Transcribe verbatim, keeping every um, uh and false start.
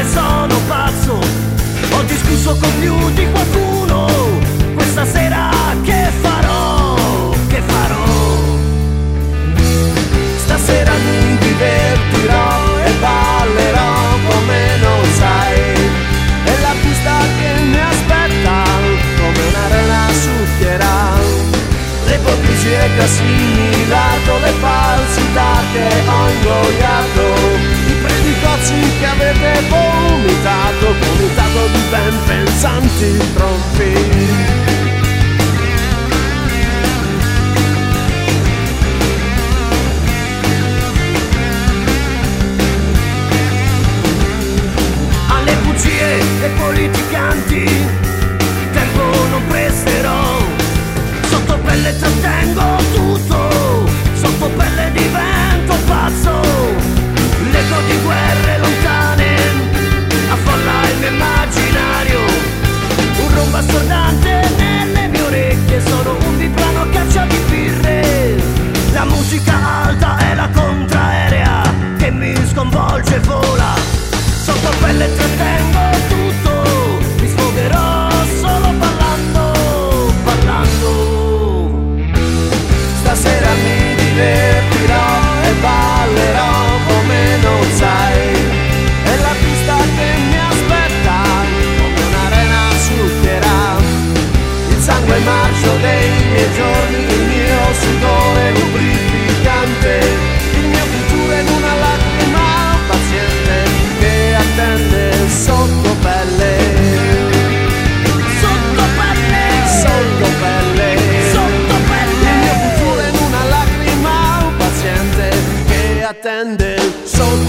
sono pazzo, ho discusso con più di qualcuno. Questa sera che farò, che farò? Stasera mi divertirò e ballerò come non sai. E la pista che mi aspetta come un'arena succhierà le ipocrisie che ho assimilato, le falsità che ho ingoiato, i predicozzi che avete vomitato, vomitato di ben pensanti tronfi. E politicanti, tempo non presterò, sotto pelle trattengo tutto, sotto pelle divento pazzo, l'eco di guerre lontane affolla il mio immaginario, un rombo assordante nelle mie orecchie, sono un biplano a caccia di birre, la musica alta è la contraerea che mi sconvolge e vola, sotto pelle trattengo tutto, mi sfogherò solo ballando, ballando. Stasera mi divertirò e ballerò come non sai. E la pista che mi aspetta come un'arena succhierà il sangue marcio dei miei giorni, il mio sudore lubrificante, il mio futuro in una lacrima paziente che attende sotto pelle, sotto pelle, sotto pelle, sotto pelle. Il mio futuro in una lacrima paziente che attende sotto